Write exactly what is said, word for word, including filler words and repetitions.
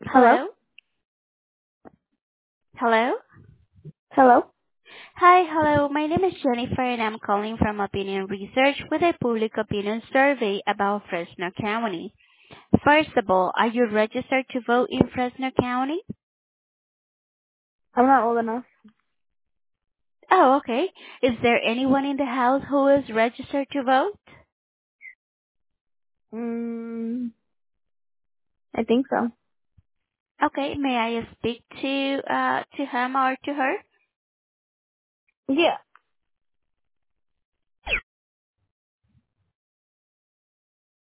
Hello? Hello? Hello? Hello? Hi, hello. My name is Jennifer and I'm calling from Opinion Research with a public opinion survey about Fresno County. First of all, are you registered to vote in Fresno County? I'm not old enough. Oh, okay. Is there anyone in the house who is registered to vote? Mm, I think so. Okay, may I speak to uh to him or to her? Yeah.